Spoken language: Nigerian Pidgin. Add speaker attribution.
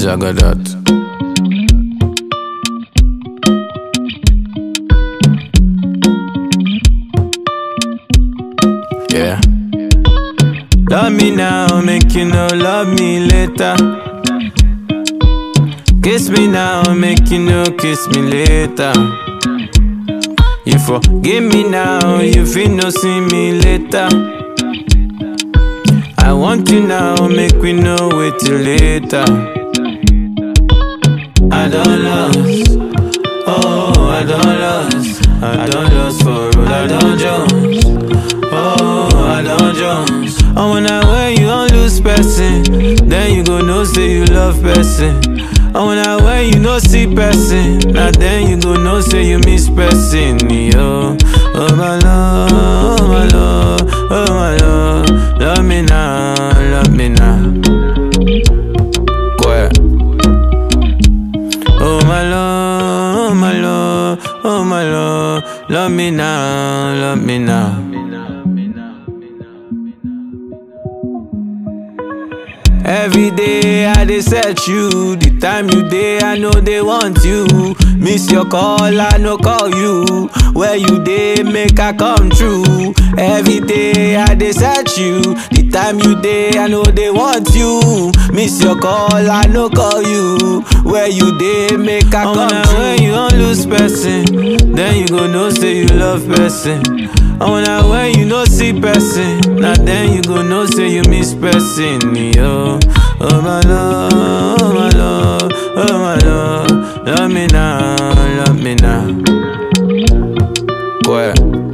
Speaker 1: Zagadat. Yeah. Love me now, make you know, love me later. Kiss me now, make you know, kiss me later. You forgive me now, you feel no see me later. I want you now, make we know wait till later. I don't lost, oh I don't lost for road, I don't Jones, oh I don't Jones. I wanna wear you on lose person, then you go know say you love person. I wanna wear you no see person, now then you go know say you miss person. Yo, oh my love, oh my love, oh my love, love me now, love me now. Quiet. Oh my love, oh my love, oh my love, love me now, love me now. Every day I dey search you, the time you dey I know they want you. Miss your call, I no call you. Where you dey make I come true. Every day I dey search you, the time you dey I know they want you. Miss your call, I no call you. Where you dey make I come true. When you don't lose person, then you go know say you love person. I wanna when you no see person, now then you go know say you miss person. Yo, oh my love, oh my love, oh my love, love me now, love me now. Quiet.